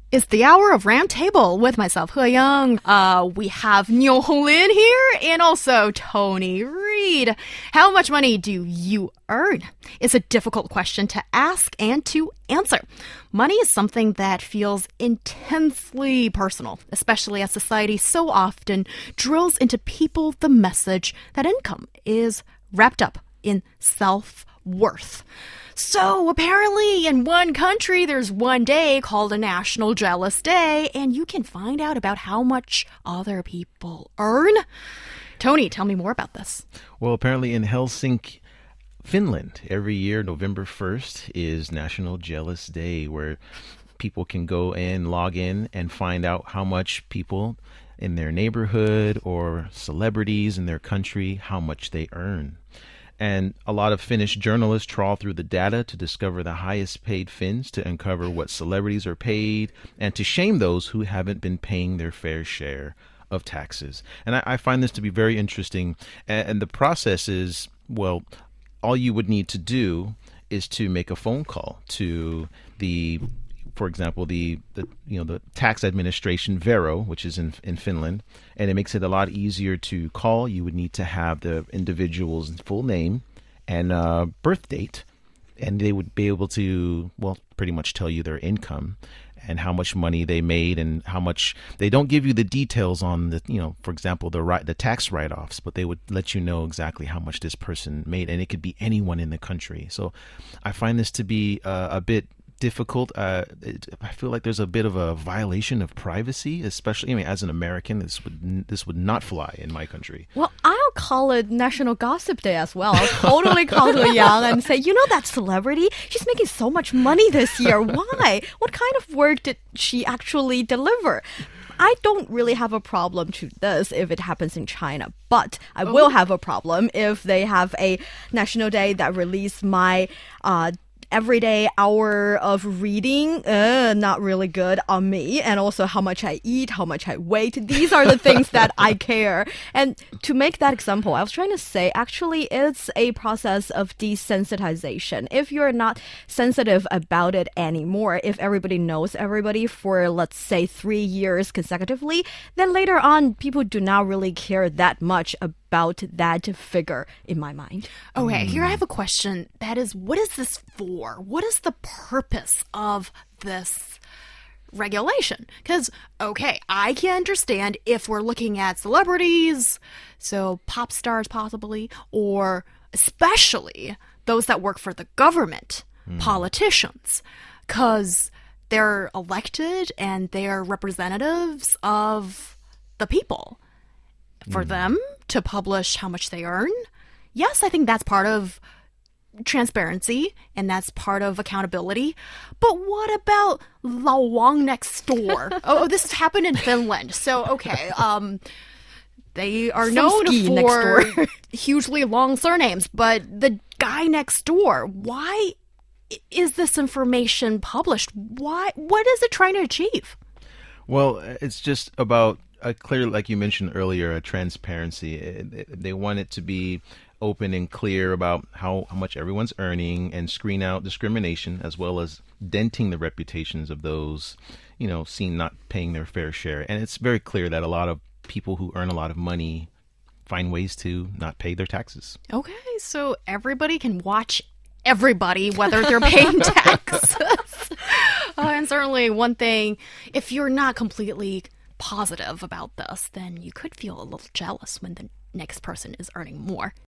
It's the hour of Round Table with myself, He Young. We have Niu Honglin here and also Tony Reed. How much money do you earn? It's a difficult question to ask and to answer. Money is something that feels intensely personal, especially as society so often drills into people the message that income is wrapped up in self-worth. So apparently in one country, there's one day called a National Jealous Day, and you can find out about how much other people earn. Tony, tell me more about this. Well, apparently in Helsinki, Finland, every year, November 1st is National Jealous Day, where people can go and log in and find out how much people in their neighborhood or celebrities in their country, how much they earn. And a lot of Finnish journalists trawl through the data to discover the highest paid Finns, to uncover what celebrities are paid, and to shame those who haven't been paying their fair share of taxes. And I find this to be very interesting. And the process is, well, all you would need to do is to make a phone call to for example, the tax administration, Vero, which is in Finland, and it makes it a lot easier to call. You would need to have the individual's full name and birth date, and they would be able to, well, pretty much tell you their income and how much money they made and how much. They don't give you the details on the, for example, the tax write-offs, but they would let you know exactly how much this person made, and it could be anyone in the country. So I find this to be a bit difficult. I feel like there's a bit of a violation of privacy, especially, as an American, this would not fly in my country. Well, I'll call it National Gossip Day as well. I'll totally call He Yang and say, that celebrity? She's making so much money this year. Why? What kind of work did she actually deliver? I don't really have a problem to this if it happens in China, but I will have a problem if they have a national day that release my everyday hour of reading, not really good on me, and also how much I eat, how much I weight. These are the things that I care. And to make that example, I was trying to say, actually, it's a process of desensitization. If you're not sensitive about it anymore, if everybody knows everybody for, let's say, 3 years consecutively, then later on, people do not really care that much about that figure in my mind. Okay, here I have a question. That is, what is this for? What is the purpose of this regulation? Because, okay, I can understand if we're looking at celebrities, so pop stars possibly, or especially those that work for the government, politicians, because they're elected and they're representatives of the people. For them to publish how much they earn, yes, I think that's part of transparency and that's part of accountability. But what about Lao Wang next door? This has happened in Finland. So, okay, they are known for hugely long surnames, but the guy next door, why is this information published? What is it trying to achieve? Well, it's just about a clear, like you mentioned earlier, a transparency. They want it to be open and clear about how much everyone's earning and screen out discrimination, as well as denting the reputations of those, seen not paying their fair share. And it's very clear that a lot of people who earn a lot of money find ways to not pay their taxes. Okay, so everybody can watch everybody, whether they're paying taxes. And certainly one thing, if you're not completely positive about this, then you could feel a little jealous when the next person is earning more.